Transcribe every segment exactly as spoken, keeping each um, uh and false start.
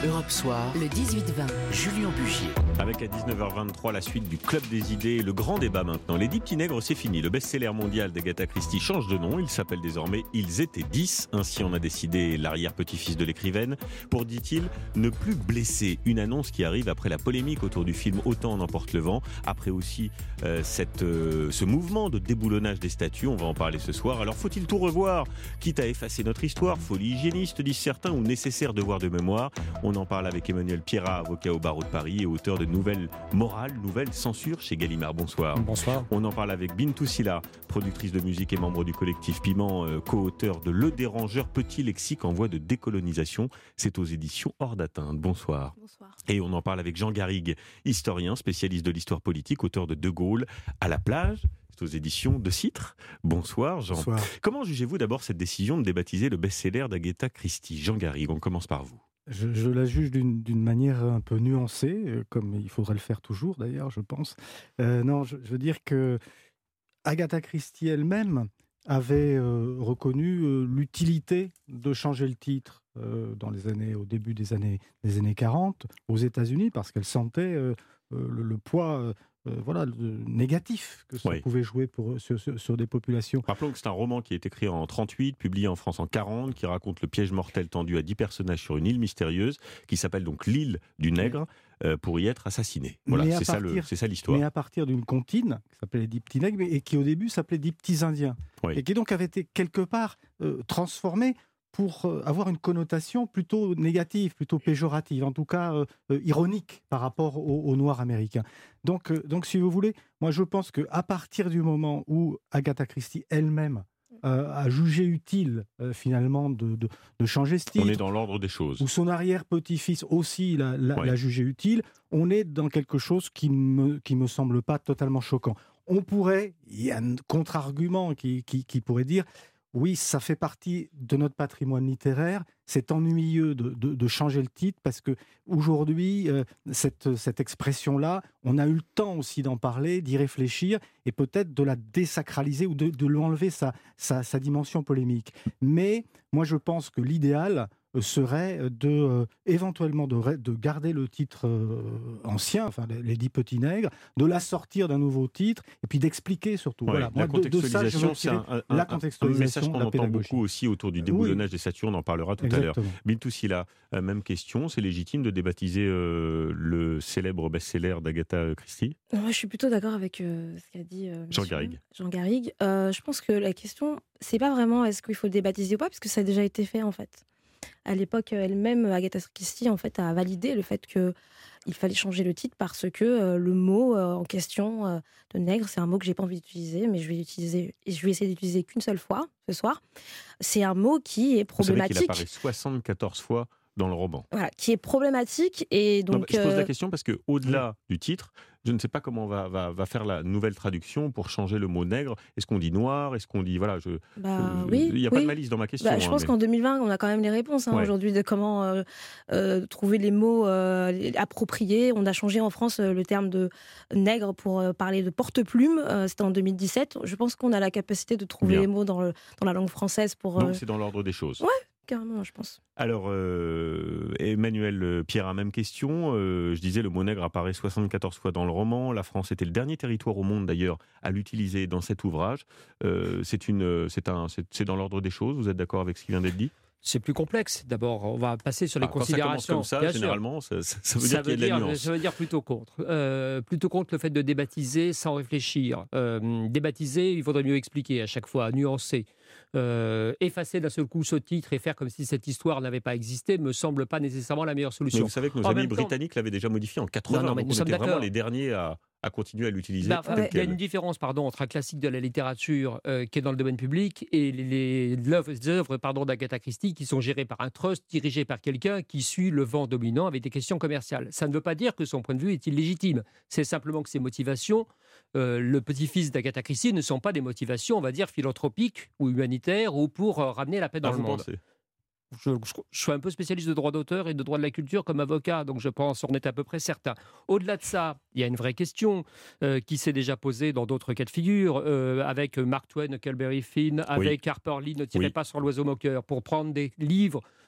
Europe Soir, le dix-huit vingt, Julien Bugier. Avec à dix-neuf heures vingt-trois la suite du Club des idées, le grand débat maintenant. Les dix petits nègres, c'est fini. Le best-seller mondial d'Agatha Christie change de nom. Il s'appelle désormais Ils étaient dix. Ainsi en a décidé l'arrière-petit-fils de l'écrivaine pour, dit-il, ne plus blesser. Une annonce qui arrive après la polémique autour du film Autant en emporte le vent. Après aussi euh, cette, euh, ce mouvement de déboulonnage des statues. On va en parler ce soir. Alors faut-il tout revoir, quitte à effacer notre histoire? Folie hygiéniste, disent certains, ou nécessaire devoir de mémoire? On en parle avec Emmanuel Pierrat, avocat au barreau de Paris et auteur de Nouvelles morales, Nouvelles censures chez Gallimard. Bonsoir. Bonsoir. On en parle avec Bintou Sylla, productrice de musique et membre du collectif Piment, euh, co-auteur de Le Dérangeur, petit lexique en voie de décolonisation. C'est aux éditions Hors d'atteinte. Bonsoir. Bonsoir. Et on en parle avec Jean Garrigue, historien, spécialiste de l'histoire politique, auteur de De Gaulle à la plage. C'est aux éditions de Citre. Bonsoir Jean. Bonsoir. Comment jugez-vous d'abord cette décision de débaptiser le best-seller d'Agatha Christie? Jean Garrigue, on commence par vous. Je, je la juge d'une, d'une manière un peu nuancée, euh, comme il faudrait le faire toujours d'ailleurs, je pense. Euh, non, je, je veux dire que Agatha Christie elle-même avait euh, reconnu euh, l'utilité de changer le titre euh, dans les années, au début des années, des années quarante aux États-Unis, parce qu'elle sentait euh, euh, le, le poids euh, euh, voilà, le, négatif que ça Oui. pouvait jouer pour, sur, sur, sur des populations. Rappelons que c'est un roman qui est écrit en trente-huit, publié en France en quarante, qui raconte le piège mortel tendu à dix personnages sur une île mystérieuse, qui s'appelle donc l'île du Nègre, euh, pour y être assassiné. Voilà, c'est, partir, ça le, c'est ça l'histoire. Mais à partir d'une comptine, qui s'appelait les Dix Petits Nègres, et qui au début s'appelait Dix Petits Indiens, Oui. et qui donc avait été quelque part euh, transformée pour euh, avoir une connotation plutôt négative, plutôt péjorative, en tout cas euh, euh, ironique par rapport aux, aux Noirs américains. Donc, euh, donc, si vous voulez, moi je pense qu'à partir du moment où Agatha Christie elle-même euh, a jugé utile euh, finalement de, de, de changer ce titre, On est dans l'ordre des choses. où son arrière-petit-fils aussi l'a, l'a, Ouais. l'a jugé utile, on est dans quelque chose qui me, qui me semble pas totalement choquant. On pourrait, il y a un contre-argument qui, qui, qui pourrait dire, oui, ça fait partie de notre patrimoine littéraire, c'est ennuyeux de, de, de changer le titre, parce que aujourd'hui, euh, cette, cette expression-là, on a eu le temps aussi d'en parler, d'y réfléchir, et peut-être de la désacraliser ou de, de lui enlever sa, sa, sa dimension polémique. Mais moi, je pense que l'idéal serait de euh, éventuellement de, de garder le titre euh, ancien, enfin les, les Dix Petits Nègres, de l'assortir d'un nouveau titre et puis d'expliquer surtout. Ouais, voilà. la Moi, de, de ça, je contextualisation, veux c'est tirer un, un, la un, contextualisation, un message qu'on la entend pédagogie. beaucoup aussi autour du déboulonnage des statues, on en parlera tout Exactement. à l'heure. Bintou Sylla, euh, même question, c'est légitime de débaptiser euh, le célèbre best-seller d'Agatha Christie? Moi, je suis plutôt d'accord avec euh, ce qu'a dit euh, Jean monsieur Garrigue. Jean Garrigue. Euh, je pense que la question, c'est pas vraiment est-ce qu'il faut le débaptiser ou pas, parce que ça a déjà été fait en fait. À l'époque, elle-même, Agatha Christie en fait a validé le fait que il fallait changer le titre parce que euh, le mot euh, en question euh, de nègre, c'est un mot que j'ai pas envie d'utiliser, mais je vais utiliser, je vais essayer d'utiliser qu'une seule fois ce soir. C'est un mot qui est problématique. Vous savez qu'il apparaît soixante-quatorze fois dans le roman. Voilà, qui est problématique et donc. Non, bah, je pose euh, la question parce que au-delà du titre, je ne sais pas comment va, va, va faire la nouvelle traduction pour changer le mot nègre. Est-ce qu'on dit noir? Est-ce qu'on dit voilà je, Bah, euh, oui, il n'y a oui. pas de malice dans ma question. Bah, je hein, pense mais- qu'en deux mille vingt, on a quand même les réponses hein, Ouais. aujourd'hui de comment euh, euh, trouver les mots euh, appropriés. On a changé en France euh, le terme de nègre pour euh, parler de porte-plume. Euh, c'était en deux mille dix-sept. Je pense qu'on a la capacité de trouver Bien. les mots dans, le, dans la langue française pour... euh, Donc c'est dans l'ordre des choses. Ouais. Carrément, je pense. Alors, euh, Emmanuel Pierrat, même question. Euh, je disais, le mot nègre apparaît soixante-quatorze fois dans le roman. La France était le dernier territoire au monde, d'ailleurs, à l'utiliser dans cet ouvrage. Euh, c'est, une, c'est, un, c'est, c'est dans l'ordre des choses. Vous êtes d'accord avec ce qui vient d'être dit? C'est plus complexe. D'abord, on va passer sur les Ah, quand considérations. ça commence comme ça, Bien sûr. généralement, ça, ça- ça veut Ça dire qu'il y a de la dire, nuance. ça veut dire plutôt contre. Euh, plutôt contre le fait de débaptiser sans réfléchir. Euh, débaptiser, il faudrait mieux expliquer à chaque fois, nuancer. Euh, effacer d'un seul coup ce titre et faire comme si cette histoire n'avait pas existé me semble pas nécessairement la meilleure Mais solution. vous savez que nos En amis même temps- britanniques l'avaient déjà modifié en quatre-vingts. Non, non, mais donc nous on sommes était vraiment d'accord. les derniers à, à continuer à l'utiliser. Bah, enfin, tel il y a quel. une différence pardon, entre un classique de la littérature euh, qui est dans le domaine public et les, les, l'œuvre- les œuvres pardon, d'Agatha Christie qui sont gérées par un trust, dirigées par quelqu'un qui suit le vent dominant avec des questions commerciales. Ça ne veut pas dire que son point de vue est illégitime. C'est simplement que ses motivations, euh, le petit-fils d'Agatha Christie, ne sont pas des motivations, on va dire, philanthropiques ou humanitaires ou pour euh, ramener la paix dans Ah, le vous monde. pensez? Je, je- je suis un peu spécialiste de droit d'auteur et de droit de la culture comme avocat, donc je pense on est à peu près certain. Au-delà de ça, il y a une vraie question euh, qui s'est déjà posée dans d'autres cas de figure, euh, avec Mark Twain, Huckleberry Finn, avec Harper Lee, Ne tirez Oui. pas sur l'oiseau moqueur, pour prendre des livres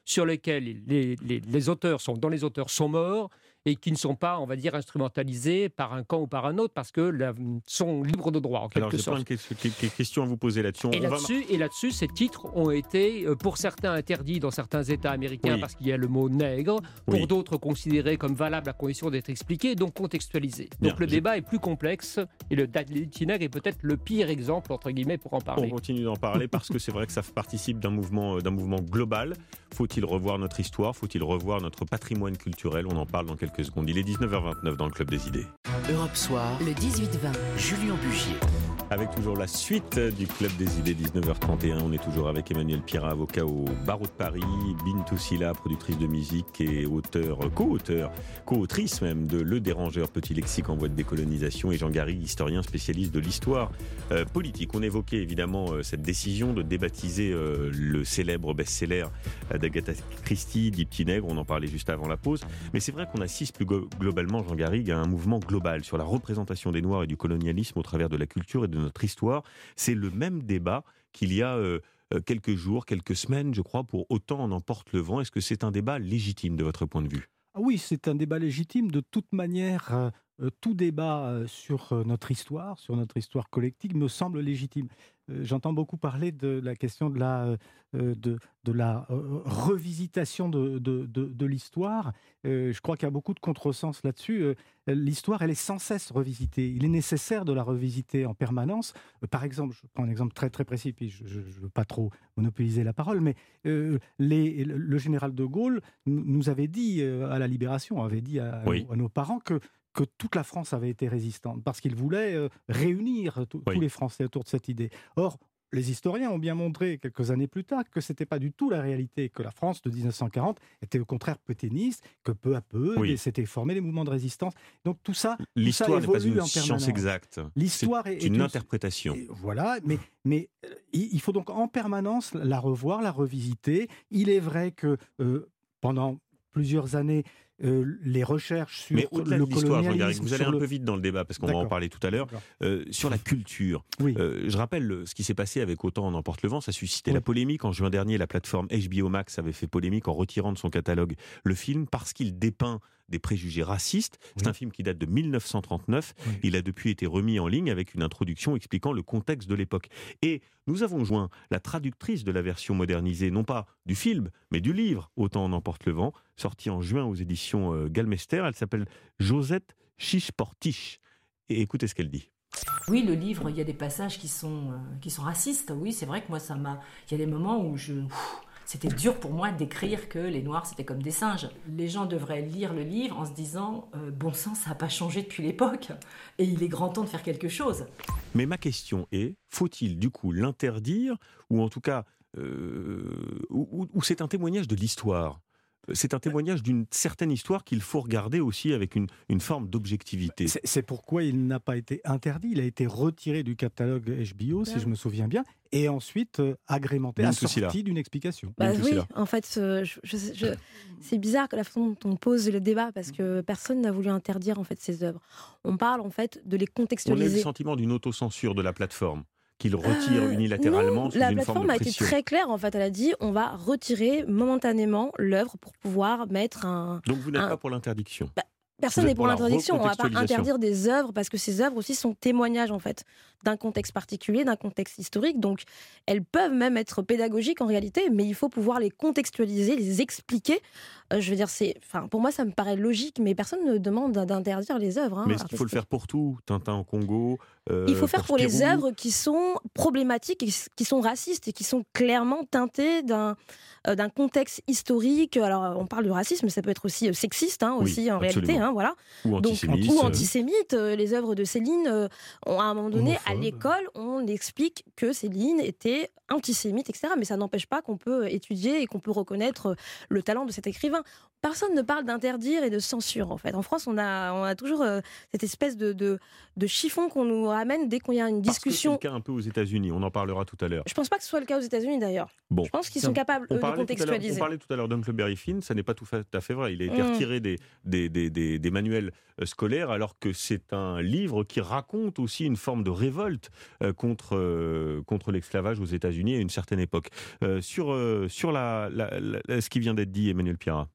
sur lesquels les, les, les auteurs sont, dont les auteurs sont morts et qui ne sont pas, on va dire, instrumentalisés par un camp ou par un autre parce que là, sont libres de droit, en quelque Alors, j'ai sorte. plein de questions à vous poser là-dessus. Et là-dessus, va... et là-dessus, ces titres ont été, pour certains, interdits dans certains États américains oui. parce qu'il y a le mot nègre, pour oui. d'autres considérés comme valables à condition d'être expliqués, donc contextualisés. Donc Bien, le j'ai... débat est plus complexe et le petit nègre est peut-être le pire exemple, entre guillemets, pour en parler. On continue d'en parler parce que c'est vrai que ça participe d'un mouvement, d'un mouvement global. Faut-il revoir notre histoire ? Faut-il revoir notre patrimoine culturel ? On en parle dans quelques secondes. Il est dix-neuf heures vingt-neuf dans le Club des Idées. Europe Soir, le dix-huit vingt, Julien Bugier. Avec toujours la suite du Club des Idées, dix-neuf heures trente et un. On est toujours avec Emmanuel Pirat, avocat au barreau de Paris, Bintou Sylla, productrice de musique et auteur, co-auteur, co-autrice même de Le Dérangeur, petit lexique en voie de décolonisation, et Jean Garry, historien spécialiste de l'histoire euh, politique. On évoquait évidemment euh, cette décision de débaptiser euh, le célèbre best-seller euh, d'Agatha Christie, dit Petit Nègre. On en parlait juste avant la pause. Mais c'est vrai qu'on assiste plus go- globalement, Jean Garry, à un mouvement global sur la représentation des Noirs et du colonialisme au travers de la culture et de notre histoire. C'est le même débat qu'il y a euh, quelques jours, quelques semaines, je crois, pour Autant en emporte le vent. Est-ce que c'est un débat légitime de votre point de vue ? Ah oui, c'est un débat légitime. De toute manière, euh, tout débat euh, sur euh, notre histoire, sur notre histoire collective, me semble légitime. Euh, j'entends beaucoup parler de la question de la, euh, de, de la euh, revisitation de, de, de, de l'histoire. Euh, je crois qu'il y a beaucoup de contresens là-dessus. Euh, l'histoire, elle est sans cesse revisitée. Il est nécessaire de la revisiter en permanence. Euh, par exemple, je prends un exemple très très précis, puis je ne veux pas trop monopoliser la parole, mais euh, les, le général de Gaulle nous avait dit euh, à la Libération, avait dit à, oui. à, nos, à nos parents que que toute la France avait été résistante, parce qu'il voulait euh, réunir t- oui. tous les Français autour de cette idée. Or, les historiens ont bien montré quelques années plus tard que ce n'était pas du tout la réalité, que la France de dix-neuf cent quarante était au contraire pétainiste, que peu à peu, oui. s'étaient formés des mouvements de résistance. Donc tout ça, l'histoire tout ça n'est pas une en science exacte. L'histoire c'est est, une est interprétation. Et voilà, mais, mais il faut donc en permanence la revoir, la revisiter. Il est vrai que euh, pendant plusieurs années, Euh, les recherches sur Mais au-delà le de l'histoire, colonialisme... Jean Garry, vous allez un le... peu vite dans le débat, parce qu'on D'accord. va en parler tout à l'heure, euh, sur la culture. Oui. Euh, je rappelle le, ce qui s'est passé avec Autant en emporte le vent, ça a suscité oui. la polémique. En juin dernier, la plateforme H B O Max avait fait polémique en retirant de son catalogue le film parce qu'il dépeint des préjugés racistes. C'est oui. un film qui date de dix-neuf cent trente-neuf. Oui. Il a depuis été remis en ligne avec une introduction expliquant le contexte de l'époque. Et nous avons joint la traductrice de la version modernisée, non pas du film, mais du livre Autant en emporte le vent, sorti en juin aux éditions euh, Galmester. Elle s'appelle Josette Chiche-Portiche. Et écoutez ce qu'elle dit. Oui, le livre, il y a des passages qui sont, euh, qui sont racistes. Oui, c'est vrai que moi, ça m'a... Il y a des moments où je... Ouf, c'était dur pour moi d'écrire que les Noirs, c'était comme des singes. Les gens devraient lire le livre en se disant euh, « Bon sang, ça n'a pas changé depuis l'époque. Et il est grand temps de faire quelque chose. » Mais ma question est, faut-il du coup l'interdire, ou en tout cas, euh, ou, ou c'est un témoignage de l'histoire ? C'est un témoignage d'une certaine histoire qu'il faut regarder aussi avec une, une forme d'objectivité. C'est, c'est pourquoi il n'a pas été interdit. Il a été retiré du catalogue H B O, ouais. si je me souviens bien, et ensuite euh, agrémenté, assorti d'une explication. Bah oui, en fait, euh, je, je, je, c'est bizarre que la façon dont on pose le débat, parce que personne n'a voulu interdire en fait ces œuvres. On parle en fait de les contextualiser. On a eu le sentiment d'une autocensure de la plateforme, qu'il retire euh, unilatéralement non, sous une forme de pression. La plateforme a été très claire, en fait. Elle a dit, on va retirer momentanément l'œuvre pour pouvoir mettre un... Donc vous n'êtes un... pas pour l'interdiction bah, Personne n'est pour, pour l'interdiction. On ne va pas interdire des œuvres parce que ces œuvres aussi sont témoignages en fait d'un contexte particulier, d'un contexte historique. Donc elles peuvent même être pédagogiques en réalité, mais il faut pouvoir les contextualiser, les expliquer. Euh, je veux dire, c'est, enfin, pour moi, ça me paraît logique, mais personne ne demande d'interdire les œuvres. Hein, mais est-ce qu'il faut le faire pour tout ? Tintin en Congo euh, Il faut faire pour, pour les œuvres qui sont problématiques, et qui sont racistes et qui sont clairement teintées d'un, euh, d'un contexte historique. Alors, on parle de racisme, mais ça peut être aussi sexiste, hein, aussi oui, en absolument. réalité. Hein, voilà. Ou antisémite. Donc, ou antisémite. Euh, les œuvres de Céline, euh, ont, à un moment donné, homophobe. À l'école, on explique que Céline était antisémite, et cetera. Mais ça n'empêche pas qu'on peut étudier et qu'on peut reconnaître le talent de cet écrivain. personne ne parle d'interdire et de censure, en fait. En France, on a, on a toujours euh, cette espèce de, de, de chiffon qu'on nous ramène dès qu'il y a une discussion. Parce que c'est le cas un peu aux États-Unis, on en parlera tout à l'heure. Je ne pense pas que ce soit le cas aux États-Unis, d'ailleurs. Bon. Je pense qu'ils sont capables, eux, de contextualiser. On parlait tout à l'heure d'Huckleberry Finn, ça n'est pas tout à fait vrai. Il a été mmh. retiré des, des, des, des, des manuels scolaires, alors que c'est un livre qui raconte aussi une forme de révolte euh, contre, euh, contre l'esclavage aux États-Unis à une certaine époque. Euh, sur euh, sur la, la, la, ce qui vient d'être dit, Emmanuel Pirat.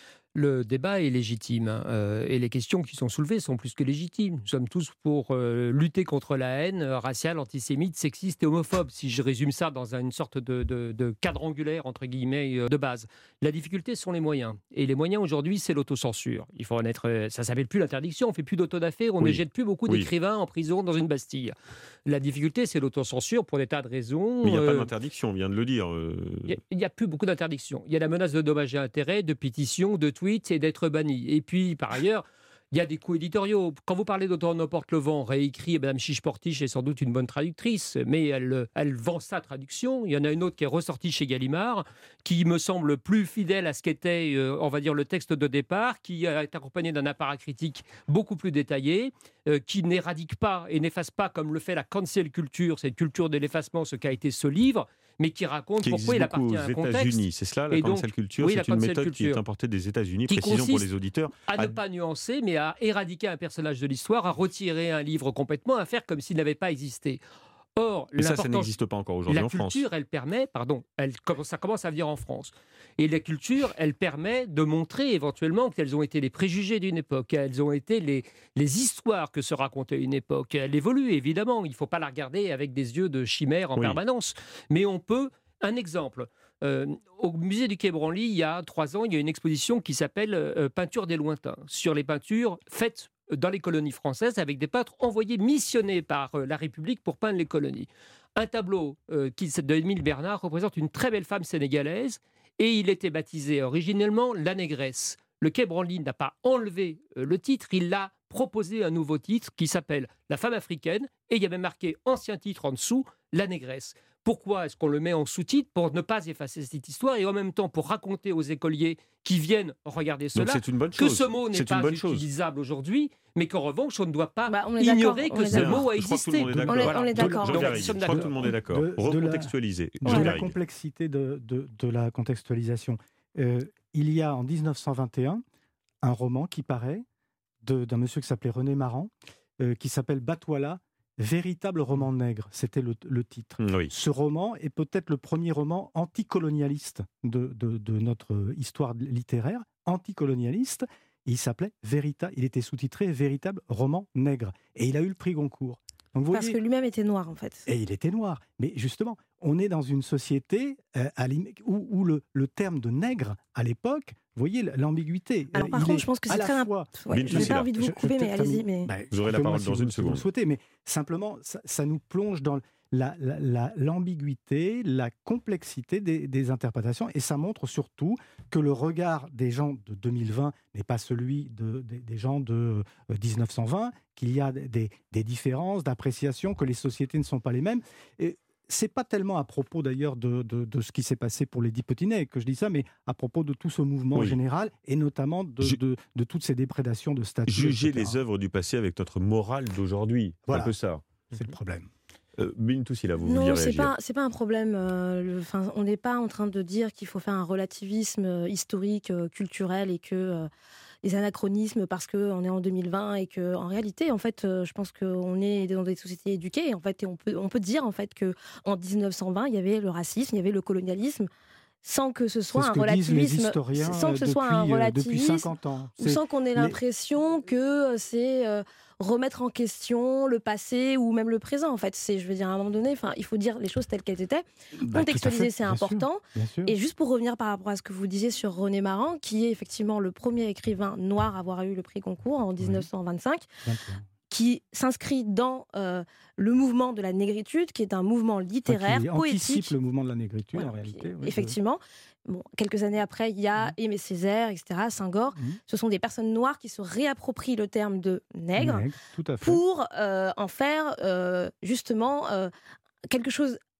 Le débat est légitime euh, et les questions qui sont soulevées sont plus que légitimes. Nous sommes tous pour euh, lutter contre la haine raciale, antisémite, sexiste et homophobe, si je résume ça dans une sorte de, de, de cadre angulaire, entre guillemets, euh, de base. La difficulté, ce sont les moyens. Et les moyens, aujourd'hui, c'est l'autocensure. Il faut en être, euh, ça ne s'appelle plus l'interdiction, on ne fait plus d'autodafé, on oui. ne jette plus beaucoup oui. d'écrivains en prison dans une Bastille. La difficulté, c'est l'autocensure pour des tas de raisons. Mais il n'y a euh, pas d'interdiction, on vient de le dire. Euh... Il n'y a, a plus beaucoup d'interdictions. Il y a la menace de dommages et intérêts, de pétitions, de tweets et d'être banni. Et puis, par ailleurs, il y a des coups éditoriaux. Quand vous parlez d'Autant n'emporte le vent, réécrit, Mme Chiche-Portiche est sans doute une bonne traductrice, mais elle, elle vend sa traduction. Il y en a une autre qui est ressortie chez Gallimard, qui me semble plus fidèle à ce qu'était, euh, on va dire, le texte de départ, qui est accompagné d'un apparat critique beaucoup plus détaillé, euh, qui n'éradique pas et n'efface pas, comme le fait la cancel culture, cette culture de l'effacement, ce qu'a été ce livre, mais qui raconte qui pourquoi il appartient à un contexte. Aux États-Unis, c'est cela, la et cancel donc, culture, oui, c'est une méthode culture. qui est importée des États-Unis, qui précision pour les auditeurs. À ne pas nuancer, mais à éradiquer un personnage de l'histoire, à retirer un livre complètement, à faire comme s'il n'avait pas existé. Or, et ça, ça n'existe pas encore aujourd'hui en France. La culture, elle permet, pardon, elle, ça commence à venir en France. Et la culture, elle permet de montrer éventuellement quels ont été les préjugés d'une époque, quelles ont été les, les histoires que se racontait une époque. Elle évolue, évidemment. Il ne faut pas la regarder avec des yeux de chimère en oui. permanence. Mais on peut... Un exemple, euh, au musée du Quai Branly, il y a trois ans, il y a une exposition qui s'appelle euh, « Peinture des lointains » sur les peintures faites dans les colonies françaises avec des peintres envoyés, missionnés par euh, la République pour peindre les colonies. Un tableau euh, qui, de Émile Bernard représente une très belle femme sénégalaise et il était baptisé originellement « La Négresse ». Le Quai Branly n'a pas enlevé euh, le titre, il l'a proposé un nouveau titre qui s'appelle « La femme africaine » et il y avait marqué ancien titre en dessous « La Négresse ». Pourquoi est-ce qu'on le met en sous-titre? Pour ne pas effacer cette histoire et en même temps pour raconter aux écoliers qui viennent regarder cela c'est une bonne que chose. ce mot n'est c'est pas utilisable chose. aujourd'hui, mais qu'en revanche, on ne doit pas bah, ignorer que ce mot a existé. On est d'accord. Je crois que tout le monde est d'accord. Recontextualiser. De la complexité de, de, de la contextualisation. Euh, il y a en dix-neuf cent vingt et un un roman qui paraît de, d'un monsieur qui s'appelait René Maran, euh, qui s'appelle Batouala, véritable roman nègre, c'était le, le titre. Oui. Ce roman est peut-être le premier roman anticolonialiste de, de, de notre histoire littéraire, anticolonialiste. Il s'appelait Vérita, il était sous-titré Véritable roman nègre. Et il a eu le prix Goncourt. Donc, vous Parce voyez, que lui-même était noir, en fait. Et il était noir. Mais justement, on est dans une société euh, où, où le, le terme de nègre, à l'époque, vous voyez l'ambiguïté. Alors par contre, je pense que c'est très important. Ouais, je n'ai pas envie de vous je, couper, je, mais allez-y. Mais... Bah, vous aurez la parole dans si une vous, seconde. Si vous le souhaitez, mais simplement, ça, ça nous plonge dans la, la, la, l'ambiguïté, la complexité des, des interprétations, et ça montre surtout que le regard des gens de deux mille vingt n'est pas celui de, des, des gens de dix-neuf cent vingt, qu'il y a des, des différences d'appréciation, que les sociétés ne sont pas les mêmes. Et c'est pas tellement à propos d'ailleurs de, de, de ce qui s'est passé pour les Petit-Nègre que je dis ça, mais à propos de tout ce mouvement oui. général et notamment de, Je... de, de toutes ces déprédations de statues. Juger et cetera les œuvres du passé avec notre morale d'aujourd'hui, voilà. un peu ça. C'est le problème. Euh, Bintou Sylla, vous Non, vouliez c'est réagir. pas, c'est pas un problème. Euh, le, on n'est pas en train de dire qu'il faut faire un relativisme euh, historique, euh, culturel et que euh, les anachronismes parce qu'on est en deux mille vingt et que en réalité, en fait, euh, je pense qu'on est dans des sociétés éduquées. En fait, et on peut, on peut dire en fait que en dix-neuf cent vingt, il y avait le racisme, il y avait le colonialisme. Sans que ce soit ce un que relativisme, sans que ce depuis, soit un relativisme, cinquante ans. ou sans qu'on ait l'impression les... que c'est euh, remettre en question le passé ou même le présent. En fait, c'est, je veux dire, à un moment donné, enfin, il faut dire les choses telles qu'elles étaient. Bah, contextualiser, c'est bien important. Sûr, bien sûr. Et juste pour revenir par rapport à ce que vous disiez sur René Maran, qui est effectivement le premier écrivain noir à avoir eu le prix Goncourt en dix-neuf cent vingt-cinq. Oui. Qui s'inscrit dans euh, le mouvement de la négritude, qui est un mouvement littéraire, enfin, qui poétique. Anticipe le mouvement de la négritude, ouais, en réalité. Oui, effectivement. Bon, quelques années après, il y a mmh. Aimé Césaire, et cetera, Senghor. Mmh. Ce sont des personnes noires qui se réapproprient le terme de nègre, nègre tout à fait. pour euh, en faire euh, justement euh, quelque chose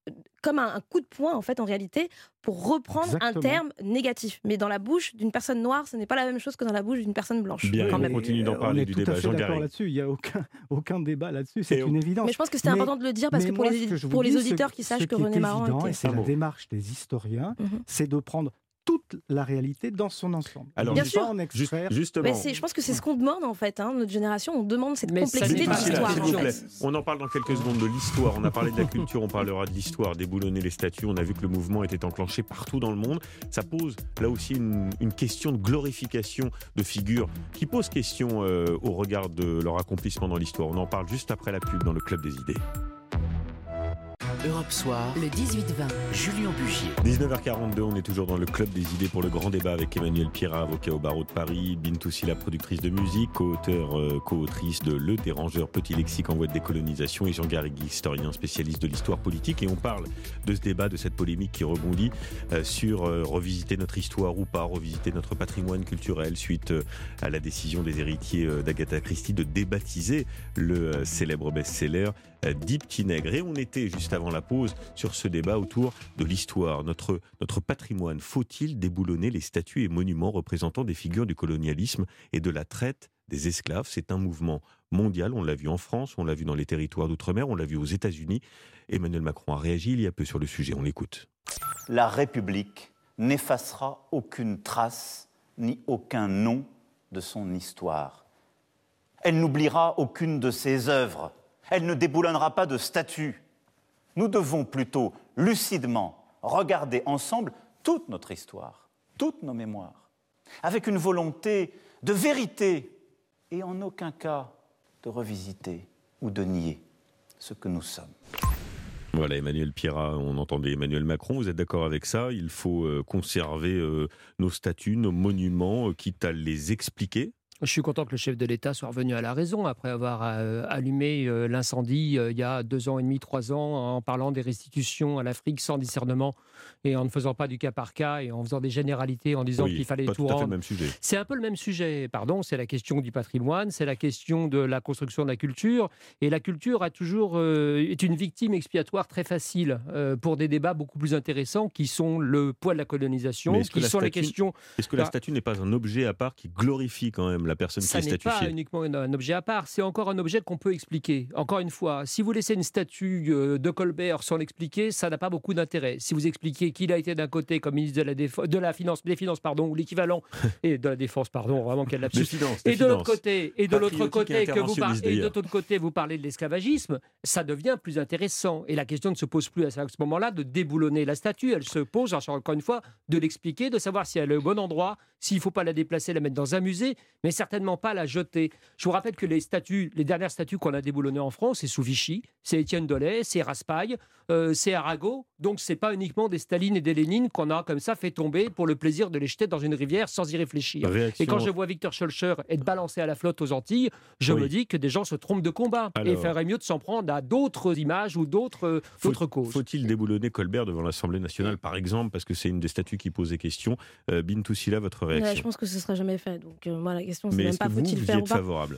comme un, un coup de poing, en fait, en réalité, pour reprendre Exactement. un terme négatif. Mais dans la bouche d'une personne noire, ce n'est pas la même chose que dans la bouche d'une personne blanche. Bien, quand on même. continue d'en parler on est du tout débat. à fait Jean d'accord Garrigue. là-dessus. Il n'y a aucun, aucun débat là-dessus. C'est Et une évidence. Mais je pense que c'était Mais- important de le dire parce mais que pour moi, les, ce que je pour vous les dis, auditeurs ce- qui sachent ce que qui est René Maran évident, était... et c'est Ah la bon. démarche des historiens, Mhm. c'est de prendre toute la réalité dans son ensemble. Alors, On Bien ne peut sûr. pas en Juste- extraire. justement, Mais c'est- je pense que c'est ce qu'on demande en fait, hein, notre génération, on demande cette Mais ça complexité de n'est pas- Lucilla, l'histoire. s'il en vous fait. plaît. On en parle dans quelques secondes de l'histoire. On a parlé de la culture, on parlera de l'histoire, déboulonner les statues. On a vu que le mouvement était enclenché partout dans le monde. Ça pose là aussi une, une question de glorification de figures qui pose question euh, au regard de leur accomplissement dans l'histoire. On en parle juste après la pub dans le Club des idées. Europe Soir, le dix-huit vingt, Julien Bugier. dix-neuf heures quarante-deux, on est toujours dans le Club des idées pour le grand débat avec Emmanuel Pierrat, avocat au barreau de Paris, Bintou Sylla, productrice de musique, co-auteur, euh, co-autrice de Le Dérangeur, petit lexique en voie de décolonisation, et Jean Garrigue, historien spécialiste de l'histoire politique. Et on parle de ce débat, de cette polémique qui rebondit euh, sur euh, revisiter notre histoire ou pas, revisiter notre patrimoine culturel suite euh, à la décision des héritiers euh, d'Agatha Christie de débaptiser le euh, célèbre best-seller euh, Dix Petits Nègres. Et on était juste avant la pause sur ce débat autour de l'histoire. Notre, notre patrimoine, faut-il déboulonner les statues et monuments représentant des figures du colonialisme et de la traite des esclaves? C'est un mouvement mondial, on l'a vu en France, on l'a vu dans les territoires d'outre-mer, on l'a vu aux États-Unis. Emmanuel Macron a réagi il y a peu sur le sujet, on l'écoute. La République n'effacera aucune trace ni aucun nom de son histoire. Elle n'oubliera aucune de ses œuvres. Elle ne déboulonnera pas de statues. Nous devons plutôt lucidement regarder ensemble toute notre histoire, toutes nos mémoires, avec une volonté de vérité et en aucun cas de revisiter ou de nier ce que nous sommes. Voilà, Emmanuel Pierrat, on entendait Emmanuel Macron, vous êtes d'accord avec ça? Il faut euh, conserver euh, nos statues, nos monuments, euh, quitte à les expliquer? Je suis content que le chef de l'État soit revenu à la raison après avoir euh, allumé euh, l'incendie euh, il y a deux ans et demi, trois ans, en parlant des restitutions à l'Afrique sans discernement et en ne faisant pas du cas par cas et en faisant des généralités en disant Oui, qu'il fallait pas tout tout à fait rendre. le même sujet. C'est un peu le même sujet, pardon, c'est la question du patrimoine, c'est la question de la construction de la culture. Et la culture a toujours, euh, est une victime expiatoire très facile euh, pour des débats beaucoup plus intéressants qui sont le poids de la colonisation, Mais est-ce que qui la sont les statue- questions... Est-ce que la Bah, statue n'est pas un objet à part qui glorifie quand même la personne qui Ça est n'est pas statufiée? uniquement un, un objet à part, c'est encore un objet qu'on peut expliquer. Encore une fois, si vous laissez une statue euh, de Colbert sans l'expliquer, ça n'a pas beaucoup d'intérêt. Si vous expliquez qu'il a été d'un côté comme ministre de la, défense, de la finance, des finances, pardon, ou l'équivalent, et de la défense, pardon, vraiment quel lapsus. Des finances, Et des de l'autre finances. côté, et de l'autre Patriotique côté et que vous parlez, interventionniste, et de d'ailleurs. l'autre côté vous parlez de l'esclavagisme, ça devient plus intéressant. Et la question ne se pose plus à ce moment-là de déboulonner la statue. Elle se pose encore une fois de l'expliquer, de savoir si elle est au bon endroit, s'il ne faut pas la déplacer, la mettre dans un musée, mais certainement pas la jeter. Je vous rappelle que les statues, les dernières statues qu'on a déboulonnées en France, c'est sous Vichy, c'est Étienne Dolay, c'est Raspail, euh, c'est Arago. Donc c'est pas uniquement des Staline et des Lénine qu'on a comme ça fait tomber pour le plaisir de les jeter dans une rivière sans y réfléchir. Réaction- Et quand je vois Victor Schœlcher être balancé à la flotte aux Antilles, je Oui. me dis que des gens se trompent de combat et Alors- ferait mieux de s'en prendre à d'autres images ou d'autres euh, Faut- d'autres causes. Faut-il déboulonner Colbert devant l'Assemblée nationale, par exemple, parce que c'est une des statues qui pose des questions? euh, Bintou Sylla, votre Ouais, je réaction? pense que ce sera jamais fait. Donc euh, moi, la question, c'est Mais même est-ce pas que vous, faut-il vous y faire ou êtes pas. favorable?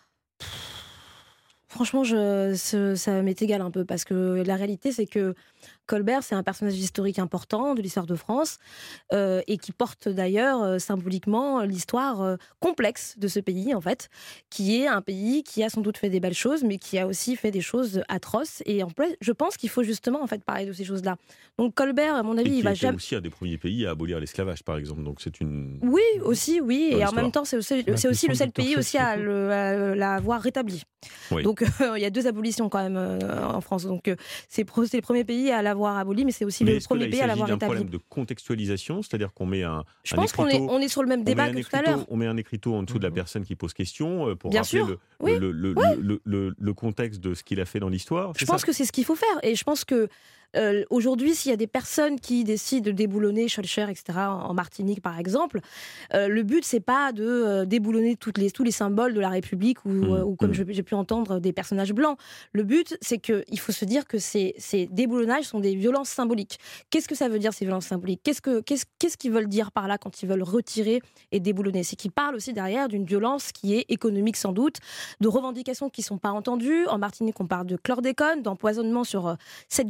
Franchement, je, ce- ça m'est égal un peu parce que la réalité, c'est que Colbert, c'est un personnage historique important de l'histoire de France euh, et qui porte d'ailleurs euh, symboliquement l'histoire euh, complexe de ce pays, en fait, qui est un pays qui a sans doute fait des belles choses, mais qui a aussi fait des choses atroces. Et en plus, je pense qu'il faut justement en fait parler de ces choses-là. Donc Colbert, à mon Et avis, qui il va était jamais. aussi un des premiers pays à abolir l'esclavage, par exemple. Donc c'est une... Oui, aussi, oui. Dans Et en l'histoire. même temps, c'est aussi, La c'est aussi le question seul de Victor pays aussi à, Schœlcher. le- à l'avoir rétabli. Oui. Donc, euh, il y a deux abolitions quand même euh, en France. Donc, euh, c'est, pro- c'est le premier pays à l'avoir aboli, mais c'est aussi Mais le est-ce que là, premier il pays à s'agit l'avoir d'un rétabli. problème de contextualisation, c'est-à-dire qu'on met un, Je un pense qu'on est, écriteau- on est sur le même on débat met un que tout à écriteau- l'heure. On met un écriteau en dessous de la Mhm. personne qui pose question euh, pour Bien rappeler sûr, le, oui, le, le, le, le- le contexte de ce qu'il a fait dans l'histoire. Je c'est pense ça que c'est ce qu'il faut faire. Et je pense que euh, aujourd'hui, s'il y a des personnes qui décident de déboulonner Schœlcher, et cetera, en en Martinique, par exemple, euh, le but, c'est pas de euh, déboulonner toutes les, tous les symboles de la République ou, Mmh, euh, ou comme mmh. je- j'ai pu entendre, des personnages blancs. Le but, c'est qu'il faut se dire que ces, ces déboulonnages sont des violences symboliques. Qu'est-ce que ça veut dire, ces violences symboliques? Qu'est-ce que, qu'est-ce, qu'est-ce qu'ils veulent dire par là quand ils veulent retirer et déboulonner? C'est qu'ils parlent aussi derrière d'une violence qui est économique sans doute, de revendications qui ne sont pas entendues. En Martinique, on parle de chlordécone, d'empoisonnement sur euh, cette génération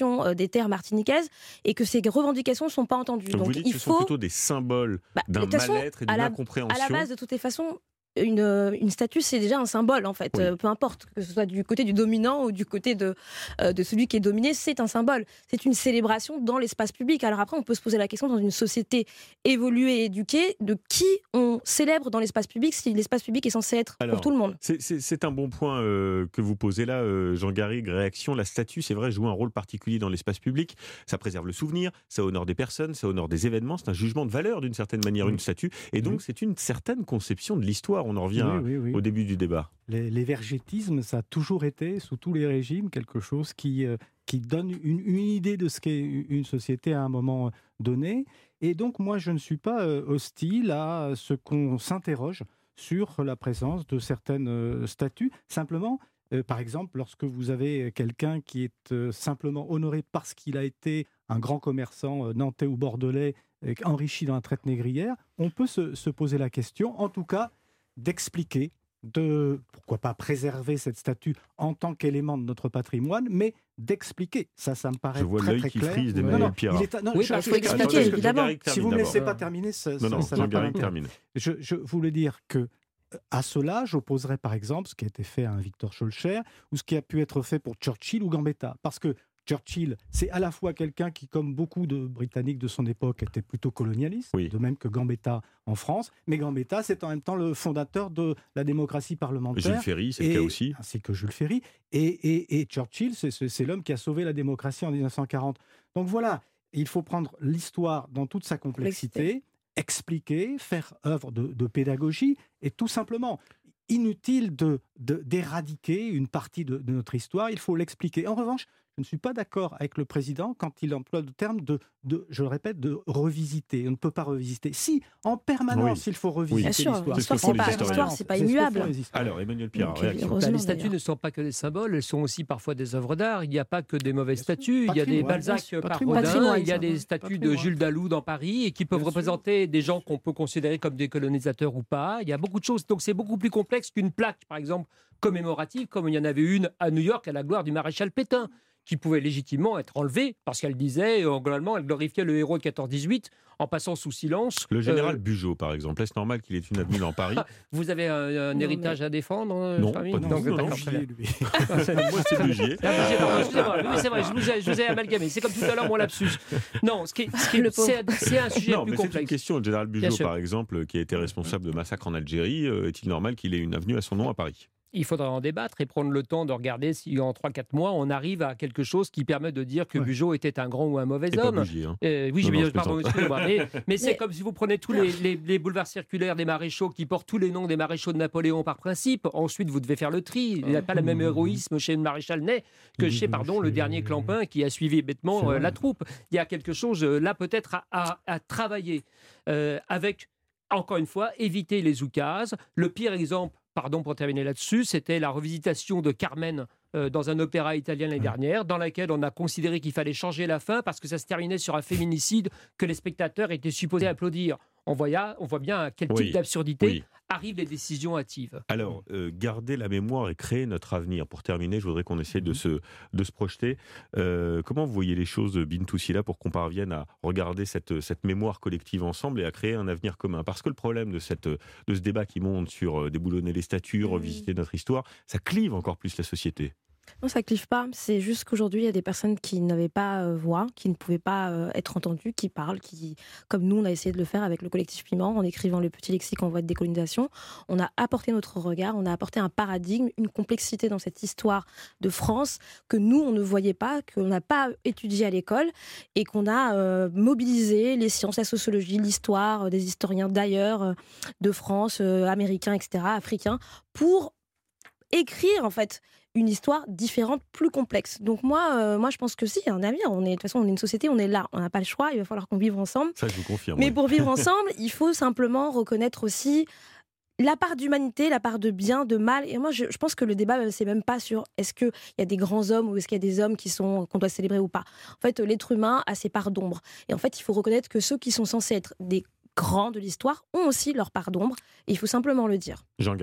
revendications euh, des terres martiniquaises et que ces revendications ne sont pas entendues. Donc, Donc vous dites il que ce faut... sont plutôt des symboles bah, d'un mal-être et d'une à la, incompréhension. À la base, de toutes les façons, Une, une statue, c'est déjà un symbole, en fait. Oui. Euh, peu importe, que ce soit du côté du dominant ou du côté de, euh, de celui qui est dominé, c'est un symbole. C'est une célébration dans l'espace public. Alors après, on peut se poser la question, dans une société évoluée et éduquée, de qui on célèbre dans l'espace public, si l'espace public est censé être Alors, pour tout le monde. C'est, c'est, c'est un bon point euh, que vous posez là, euh, Jean Garrigue. Réaction, la statue, c'est vrai, joue un rôle particulier dans l'espace public. Ça préserve le souvenir, ça honore des personnes, ça honore des événements. C'est un jugement de valeur, d'une certaine manière, oui. une statue. Et donc, oui. c'est une certaine conception de l'histoire. On en revient oui, oui, oui. au début du débat. L'évergétisme, ça a toujours été, sous tous les régimes, quelque chose qui, euh, qui donne une, une idée de ce qu'est une société à un moment donné. Et donc, moi, je ne suis pas euh, hostile à ce qu'on s'interroge sur la présence de certaines euh, statues. Simplement, euh, par exemple, lorsque vous avez quelqu'un qui est euh, simplement honoré parce qu'il a été un grand commerçant euh, nantais ou bordelais, euh, enrichi dans la traite négrière, on peut se, se poser la question, en tout cas, d'expliquer, de pourquoi pas préserver cette statue en tant qu'élément de notre patrimoine, mais d'expliquer. Ça, ça me paraît je vois très, l'œil très qui clair. frise d'Emmanuel Pierrat. Oui, il faut expliquer, évidemment. Si vous ne me laissez pas terminer, ça, non, non, ça, ça Jean n'a pas Garrigue d'intérêt. termine. Je, je voulais dire que à cela, j'opposerais par exemple ce qui a été fait à un Victor Schœlcher ou ce qui a pu être fait pour Churchill ou Gambetta. Parce que Churchill, c'est à la fois quelqu'un qui, comme beaucoup de Britanniques de son époque, était plutôt colonialiste, oui. de même que Gambetta en France. Mais Gambetta, c'est en même temps le fondateur de la démocratie parlementaire. Jules Ferry, c'est et, le cas aussi. Ainsi que Jules Ferry. Et, et, et Churchill, c'est, c'est l'homme qui a sauvé la démocratie en dix-neuf cent quarante. Donc voilà, il faut prendre l'histoire dans toute sa complexité, expliquer, faire œuvre de, de pédagogie, et tout simplement... inutile de, de, d'éradiquer une partie de, de notre histoire, il faut l'expliquer. En revanche, je ne suis pas d'accord avec le président quand il emploie le terme de, de, je le répète, de revisiter. On ne peut pas revisiter. Si, en permanence, oui. il faut revisiter oui. l'histoire. Sûr, l'histoire, c'est pas, l'histoire, c'est pas immuable. Alors, Emmanuel Pierrat, bah, les statues ne sont pas que des symboles, elles sont aussi parfois des œuvres d'art. Il n'y a pas que des mauvaises statues. Il y a des Balzac par Rodin, il y a des statues de Jules Dalou dans Paris et qui peuvent représenter des gens qu'on peut considérer comme des colonisateurs ou pas. Il y a beaucoup de choses. Donc, c'est beaucoup plus complexe qu'une plaque, par exemple, commémorative, comme il y en avait une à New York à la gloire du maréchal Pétain, qui pouvait légitimement être enlevée parce qu'elle disait, en globalement, elle glorifiait le héros de quatorze dix-huit en passant sous silence. Le général euh... Bugeaud, par exemple, est-ce normal qu'il ait une avenue dans Paris ? Vous avez un, un non, héritage mais... à défendre, non, famille pas du tout. Non, non, Moi, c'est Bugier. Excusez-moi, oui, c'est vrai, je vous, ai, je vous ai amalgamé. C'est comme tout à l'heure, mon lapsus. Non, ce qui, ce qui est, c'est, c'est un sujet non, plus mais complexe. C'est une question. Le général Bugeaud, par exemple, qui a été responsable de massacres en Algérie, euh, est-il normal qu'il ait une avenue à son nom à Paris ? Il faudra en débattre et prendre le temps de regarder si en trois quatre mois, on arrive à quelque chose qui permet de dire que ouais. Bugeaud était un grand ou un mauvais et homme. Pas Bugier, hein. euh, oui, j'ai bien, pardon, excusez-moi. Mais, mais c'est mais... comme si vous prenez tous les, les, les boulevards circulaires des maréchaux qui portent tous les noms des maréchaux de Napoléon par principe. Ensuite, vous devez faire le tri. Il n'y a pas le même héroïsme chez le maréchal Ney que chez, pardon, le dernier Clampin qui a suivi bêtement euh, la troupe. Il y a quelque chose euh, là peut-être à, à, à travailler euh, avec, encore une fois, éviter les oukases. Le pire exemple, pardon pour terminer là-dessus, c'était la revisitation de Carmen euh, dans un opéra italien l'année dernière, dans laquelle on a considéré qu'il fallait changer la fin parce que ça se terminait sur un féminicide que les spectateurs étaient supposés applaudir. On voit, on voit bien à quel oui, type d'absurdité oui. arrivent les décisions hâtives. Alors, euh, garder la mémoire et créer notre avenir. Pour terminer, je voudrais qu'on essaie de se, de se projeter. Euh, comment vous voyez les choses, Bintou Sylla, pour qu'on parvienne à regarder cette, cette mémoire collective ensemble et à créer un avenir commun ? Parce que le problème de, cette, de ce débat qui monte sur déboulonner les statues, revisiter notre histoire, ça clive encore plus la société. Non, ça ne clive pas. C'est juste qu'aujourd'hui, il y a des personnes qui n'avaient pas euh, voix, qui ne pouvaient pas euh, être entendues, qui parlent, qui, comme nous, on a essayé de le faire avec le collectif Piment, en écrivant le petit lexique en voie de décolonisation. On a apporté notre regard, on a apporté un paradigme, une complexité dans cette histoire de France que nous, on ne voyait pas, qu'on n'a pas étudié à l'école et qu'on a euh, mobilisé les sciences, la sociologie, l'histoire, euh, des historiens d'ailleurs, euh, de France, euh, américains, et cetera, africains, pour écrire, en fait, une histoire différente, plus complexe. Donc moi, euh, moi je pense que si, il y a un avenir. On est, de toute façon, on est une société, on est là. On n'a pas le choix, il va falloir qu'on vive ensemble. Ça, je vous confirme. Mais ouais. pour vivre ensemble, il faut simplement reconnaître aussi la part d'humanité, la part de bien, de mal. Et moi, je, je pense que le débat, c'est même pas sur est-ce qu'il y a des grands hommes ou est-ce qu'il y a des hommes qui sont, qu'on doit célébrer ou pas. En fait, l'être humain a ses parts d'ombre. Et en fait, il faut reconnaître que ceux qui sont censés être des grands de l'histoire ont aussi leur part d'ombre. Et il faut simplement le dire. Jean Garrigue.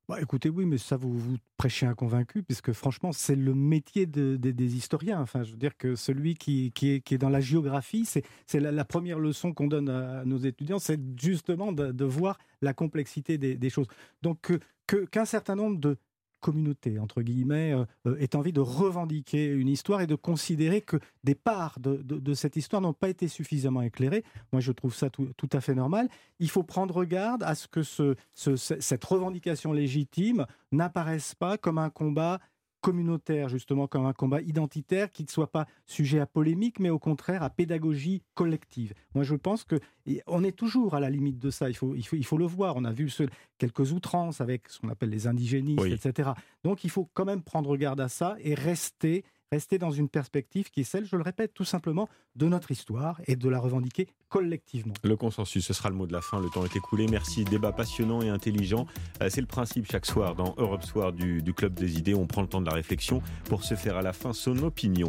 Bah, écoutez, oui, mais ça, vous, vous prêchez un convaincu, puisque franchement, c'est le métier de, de, des historiens. Enfin, je veux dire que celui qui, qui, est, qui est dans la géographie, c'est, c'est la, la première leçon qu'on donne à nos étudiants, c'est justement de, de voir la complexité des, des choses. Donc, que, que, qu'un certain nombre de communauté, entre guillemets, euh, ait envie de revendiquer une histoire et de considérer que des parts de, de, de cette histoire n'ont pas été suffisamment éclairées. Moi, je trouve ça tout, tout à fait normal. Il faut prendre garde à ce que ce, ce, cette revendication légitime n'apparaisse pas comme un combat communautaire, justement, comme un combat identitaire qui ne soit pas sujet à polémique, mais au contraire à pédagogie collective. Moi, je pense qu'on est toujours à la limite de ça. Il faut, il faut, il faut le voir. On a vu ce, quelques outrances avec ce qu'on appelle les indigénistes, oui. et cetera. Donc, il faut quand même prendre garde à ça et rester, rester dans une perspective qui est celle, je le répète, tout simplement, de notre histoire et de la revendiquer collectivement. Le consensus, ce sera le mot de la fin. Le temps est écoulé. Merci. Débat passionnant et intelligent. C'est le principe chaque soir dans Europe Soir du, du Club des Idées. On prend le temps de la réflexion pour se faire à la fin son opinion.